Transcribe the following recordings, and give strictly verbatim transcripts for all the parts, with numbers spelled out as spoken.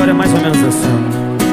história é mais ou menos assim.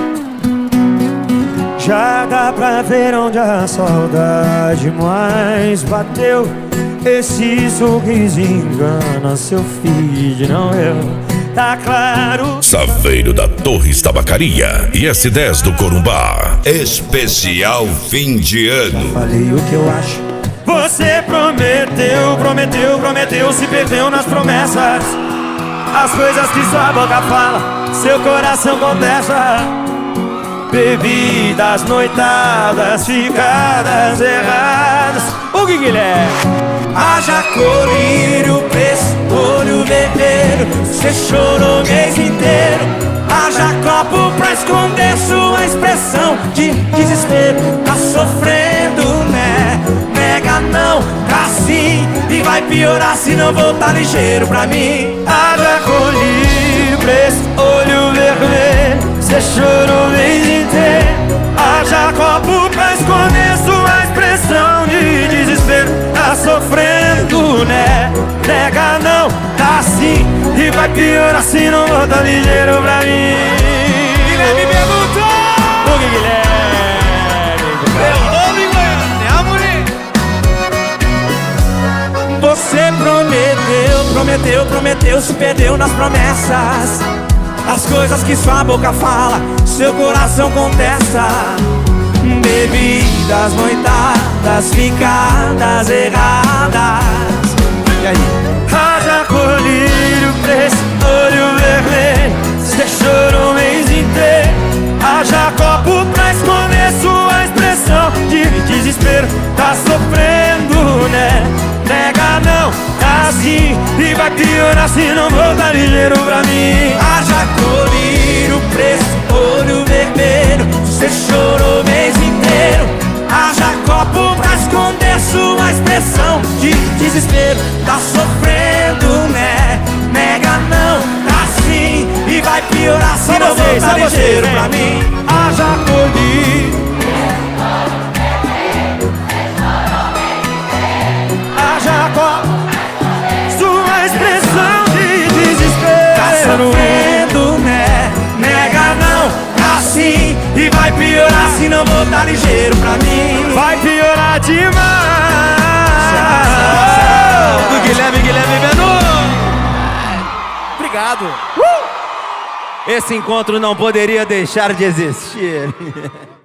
Já dá pra ver onde a saudade mais bateu. Esse sorriso engana seu feed, não eu. Tá claro. Saveiro da Torres Tabacaria e S dez do Corumbá. Especial fim de ano. Falei o que eu acho. Você prometeu, prometeu, prometeu, se perdeu nas promessas. As coisas que sua boca fala, seu coração contesta. Bebidas, noitadas, ficadas erradas. O que Guilherme? Haja colírio, preço, olho vermelho. Cê chorou o mês inteiro. Haja copo pra esconder sua expressão de desespero. Tá sofrendo, né? Nega não, tá sim. E vai piorar se não voltar ligeiro pra mim. Haja colírio, preço, olho vermelho. Cê chorou o mês inteiro. Haja copo pra esconder sua expressão de desespero. Tá sofrendo, né? Nega não, tá sim. E vai piorar se não volta ligeiro pra mim. Guilherme perguntou. O que Guilherme? Meu nome, Goiânia, mulher. Você prometeu, prometeu, prometeu, se perdeu nas promessas. As coisas que sua boca fala, seu coração contesta. Bebidas, noitadas, ficadas erradas. E aí? Haja colírio, preço, olho vermelho. Cê chorou o mês inteiro. Haja copo pra esconder sua expressão de desespero. Tá sofrendo, né? Nega não, tá assim. E vai piorar se não voltar ligeiro pra mim. Haja colírio, preço, olho vermelho. Cê chorou o mês inteiro. Haja copo pra esconder sua expressão de desespero. Tá sofrendo, né? Nega não, tá sim. E vai piorar se não voltar ligeiro pra mim. Haja colírio. Haja copo. Sua expressão de desespero. Tá sofrendo, né? Nega não, tá sim. E vai piorar se não voltar ligeiro pra mim. Vai piorar demais. Do Guilherme, Guilherme Benu. Obrigado. Esse encontro não poderia deixar de existir.